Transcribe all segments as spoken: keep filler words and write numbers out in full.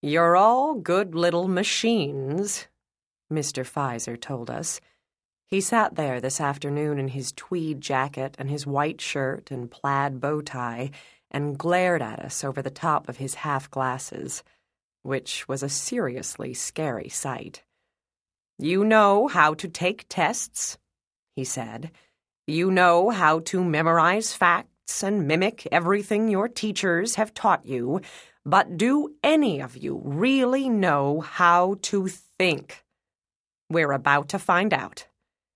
"You're all good little machines," Mister Pfizer told us. He sat there this afternoon in his tweed jacket and his white shirt and plaid bow tie and glared at us over the top of his half-glasses, which was a seriously scary sight. "You know how to take tests," he said. "You know how to memorize facts and mimic everything your teachers have taught you, but do any of you really know how to think? We're about to find out."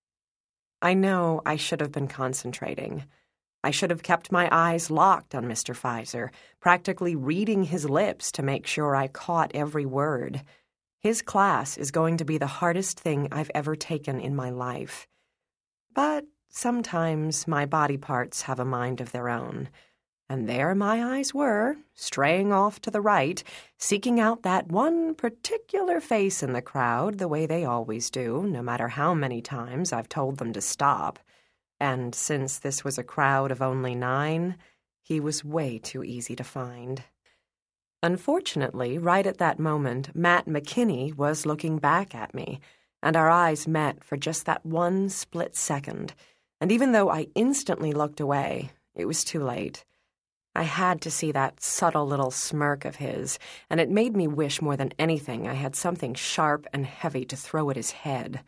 I know I should have been concentrating. I should have kept my eyes locked on Mister Pfizer, practically reading his lips to make sure I caught every word. His class is going to be the hardest thing I've ever taken in my life. But sometimes my body parts have a mind of their own, and there my eyes were, straying off to the right, seeking out that one particular face in the crowd the way they always do, no matter how many times I've told them to stop. And since this was a crowd of only nine, he was way too easy to find. Unfortunately, right at that moment, Matt McKinney was looking back at me, and our eyes met for just that one split second. And even though I instantly looked away, it was too late. I had to see that subtle little smirk of his, and it made me wish more than anything I had something sharp and heavy to throw at his head.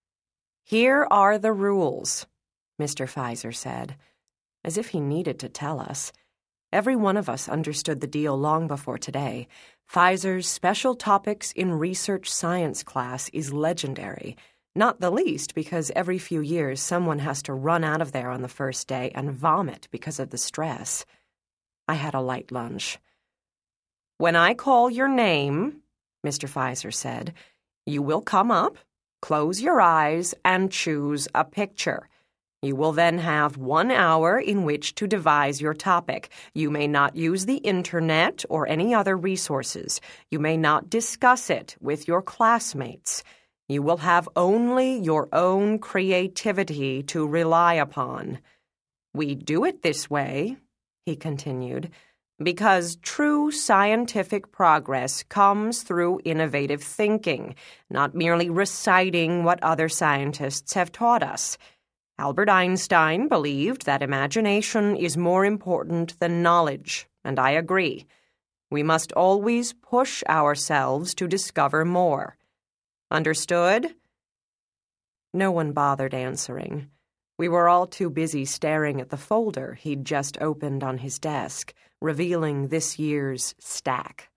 "Here are the rules," Mister Pfizer said, as if he needed to tell us. Every one of us understood the deal long before today. Pfizer's Special Topics in Research Science class is legendary, not the least because every few years someone has to run out of there on the first day and vomit because of the stress. I had a light lunch. "When I call your name," Mister Pfizer said, "you will come up, close your eyes, and choose a picture. You will then have one hour in which to devise your topic. You may not use the internet or any other resources. You may not discuss it with your classmates. You will have only your own creativity to rely upon. We do it this way," he continued, "because true scientific progress comes through innovative thinking, not merely reciting what other scientists have taught us. Albert Einstein believed that imagination is more important than knowledge, and I agree. We must always push ourselves to discover more. Understood?" No one bothered answering. We were all too busy staring at the folder he'd just opened on his desk, revealing this year's stack.